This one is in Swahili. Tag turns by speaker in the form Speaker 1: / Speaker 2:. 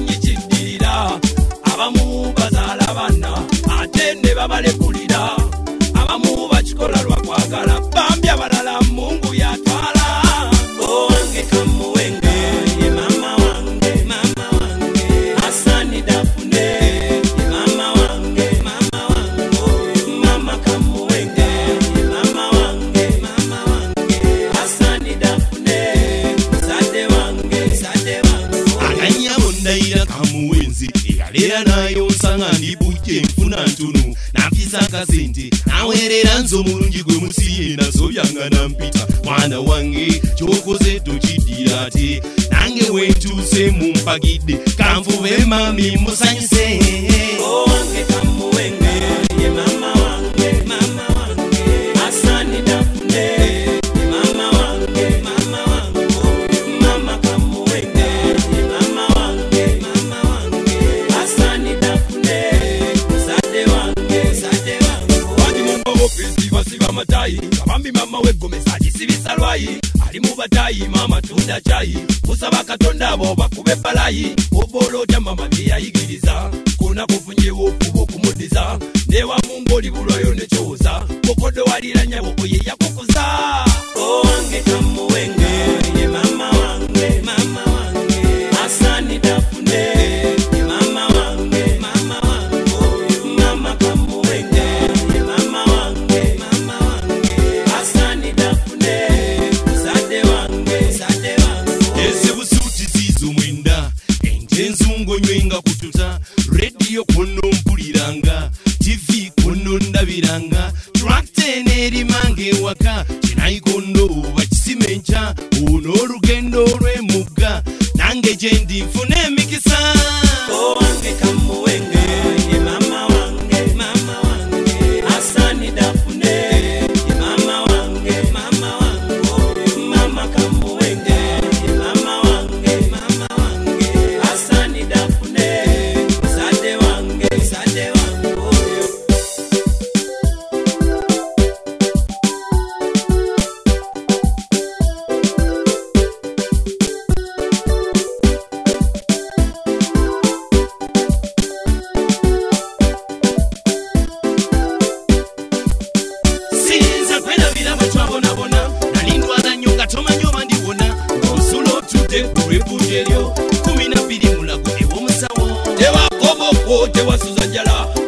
Speaker 1: tebamanyi kiddirira abamu bazaala bana ate ne babalekulira abamu bakikola lwa kwagala bambi abalala Mungu yatwala owange kamuwenge ye mama wange Hasani Dafune ye mama wange mama kamuwenge ye mama wange Hasani Dafune sade wange ananya mundaira kamuwenzi eyalera nayo nsanga ndibuje nfuna ntunu nafisa akasente nawerera nzo mulungi gwe musiye nazo byanga nampita mwana wange kyokoze tokiddira ate nange wentuse mumpagidde kanvube mami musanyuse owange kamuwenge ye mama wange Hasani Dafune ye mama wange mama kamuwenge ye mama wange Hasani Dafune sade wange wadi mumba ofisi basiba matayi kabambi mama wegomesa gisibisa lwayi ali mu batayi mama tunda chayi usaba katonda abo bakube balayi obolota mama byayigiriza kuna kufunyewo kubo kumudiza newa mungoli buloyo nechoza kokodo waliranya boko ye yakukuza owange kamuwenge ye mama wange Hasani Dafune ye mama wange mama kamuwenge ye mama wange Hasani Dafune sade wange ese busuti zizo mwenda ente nzungo nywenga kututa radio kuno mpuliranga TV kuno ndabiranga tractor neri mange waka kinayikondo bakisimencha uno rugendo rwemuga nange jendi mfune mikisa owange kamuwenge ye mama wange Hasani Dafune ye mama wange mama kamuwenge ye mama wange Hasani Dafune sade wange sinza kwenda bila machwabonabona nalindwala nyonga tomanyoba ndibona osulo tude kurebujelyo 12 mulago ewo musawo tewakoboko tewasuza njala